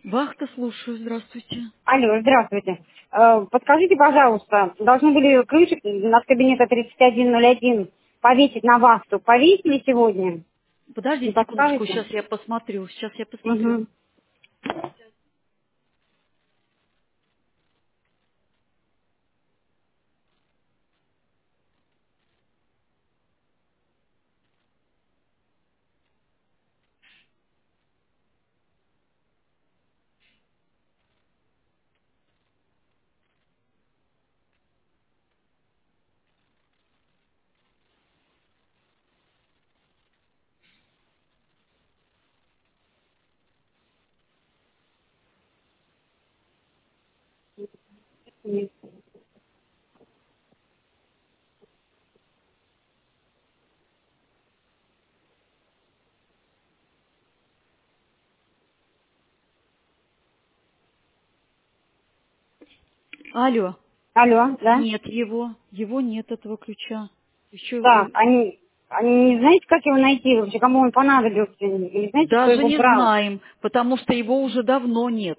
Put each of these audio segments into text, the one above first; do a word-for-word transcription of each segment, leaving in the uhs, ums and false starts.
Вахта, слушаю, здравствуйте. Алло, здравствуйте. Э, Подскажите, пожалуйста, должны были ключик от кабинета тридцать один ноль один повесить на вахту. Повесили сегодня? Не Подождите секундочку, подскажете? сейчас я посмотрю, сейчас я посмотрю. Угу. Алло, Алло, да? нет его, его нет, этого ключа. Еще Так, э, они, они не знаете, как его найти вообще, кому он понадобился? Или знаете, кто даже его не брал? знаем, потому что его уже давно нет.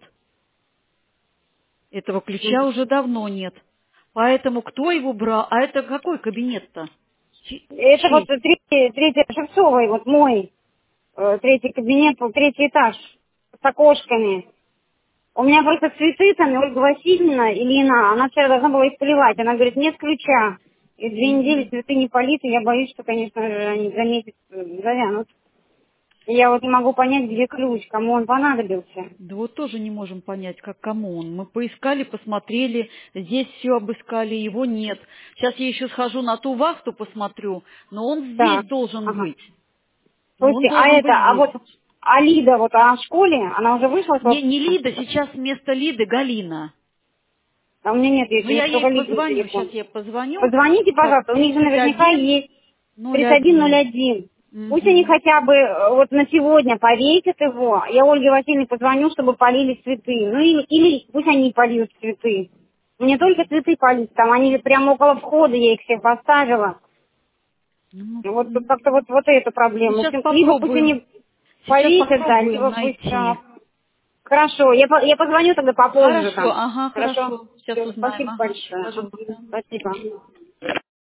Этого ключа уже давно нет. Поэтому кто его брал? А это какой кабинет-то? Чи- Это вот Чей? третий, третий Шевцовый, вот мой, э, третий кабинет, вот третий этаж, с окошками. У меня просто цветы там, и Ольга Васильевна, Илина, она вчера должна была их поливать. Она говорит, нет ключа. И две недели Мгм. цветы не политы, я боюсь, что, конечно же, они за месяц э, завянут. И я вот не могу понять, где ключ, кому он понадобился. Да вот тоже не можем понять, как кому он. Мы поискали, посмотрели, здесь все обыскали, его нет. Сейчас я еще схожу на ту вахту, посмотрю, но он здесь Так, должен ага. быть. Но он Слушайте, а должен это, быть а здесь. вот Алида, вот она в школе, она уже вышла с Не, не отпуска? Лида, сейчас вместо Лиды Галина. А у меня нет Ну, еще, у я меня ей только Лидин позвоню, сейчас телефон. я позвоню. Позвоните, Так, пожалуйста, у них же тридцать наверняка один есть ноль тридцать один ноль один. один. Пусть они Угу. хотя бы э, вот на сегодня повесят его. Я Ольге Васильевне позвоню, чтобы полили цветы. Ну или, или пусть они польют цветы. Не только цветы полить, там они же прямо около входа, я их всех поставила. Ну, Вот тут м, как-то вот, вот эту проблему. В сейчас общем, либо пусть попробуем. они Сейчас повесят, да, попробуем либо пусть... найти. а, Хорошо, я, по- я позвоню тогда попозже Хорошо, там. ага, Хорошо? хорошо. Сейчас Все, узнаем, спасибо ага. большое. Ага, Пожалуйста. спасибо.